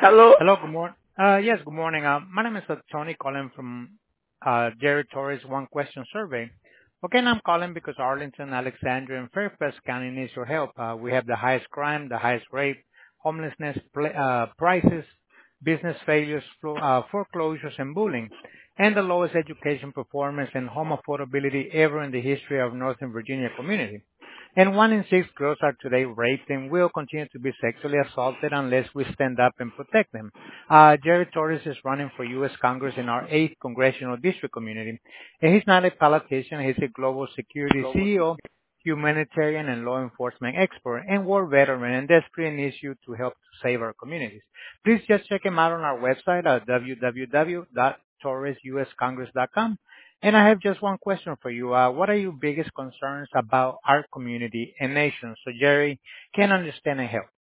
Hello. Hello, good morning. Yes, good morning. My name is Tony calling from Jerry Torres One Question Survey. Okay, and I'm calling because Arlington, Alexandria, and Fairfax County needs your help. We have the highest crime, the highest rape, homelessness, prices, business failures, foreclosures, and bullying, and the lowest education performance and home affordability ever in the history of Northern Virginia community. And 1 in 6 girls are today raped and will continue to be sexually assaulted unless we stand up and protect them. Jerry Torres is running for U.S. Congress in our 8th congressional district community. And he's not a politician, he's a global security CEO, humanitarian and law enforcement expert, and war veteran, and desperately needs you to help to save our communities. Please just check him out on our website at www.torresuscongress.com. And I have just one question for you. What are your biggest concerns about our community and nation so Jerry can understand and help?